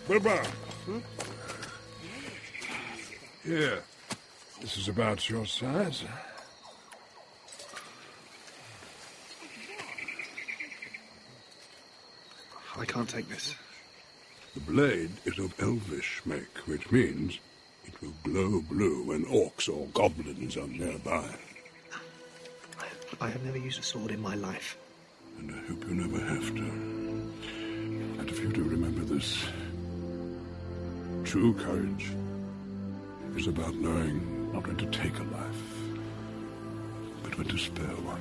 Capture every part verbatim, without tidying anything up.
Bilbo. Hmm? Here. This is about your size. I can't take this. The blade is of elvish make, which means it will glow blue when orcs or goblins are nearby. I have never used a sword in my life. And I hope you never have to. And if you do remember this, true courage is about knowing not when to take a life, but when to spare one.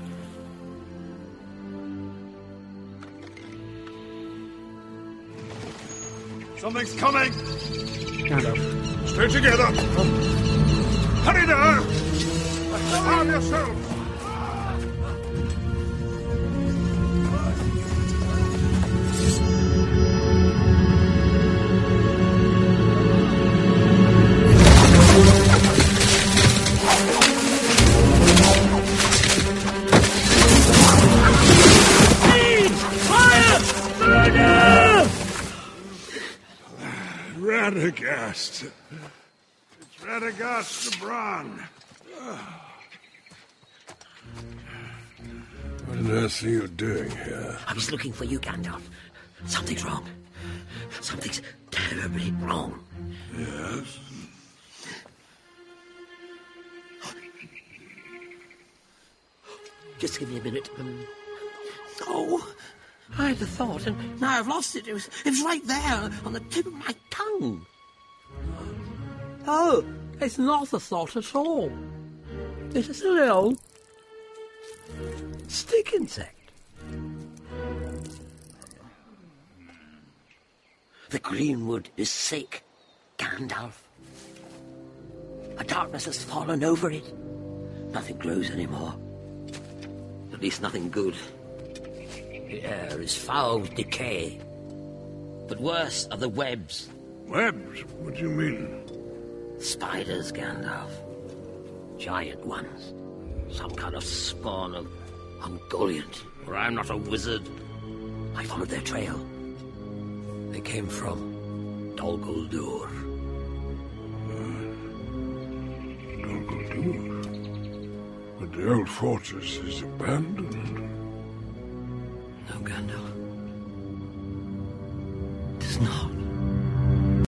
Something's coming! Gandalf. Stay together! Hurry now! Arm yourself! Radagast. It's Radagast the Bronn. What on earth are you doing here? I was looking for you, Gandalf. Something's wrong. Something's terribly wrong. Yes? Just give me a minute. Um, oh, I had a thought, and now I've lost it. It was, it was right there, on the tip of my tongue. Oh, it's not a thought at all. It's just a little stick insect. The greenwood is sick, Gandalf. A darkness has fallen over it. Nothing grows anymore. At least nothing good. The air is foul with decay. But worse are the webs. Webs? What do you mean? Spiders, Gandalf. Giant ones. Some kind of spawn of Ungoliant. Or I'm not a wizard. I followed their trail. They came from Dol Guldur. Dol Guldur? But the old fortress is abandoned.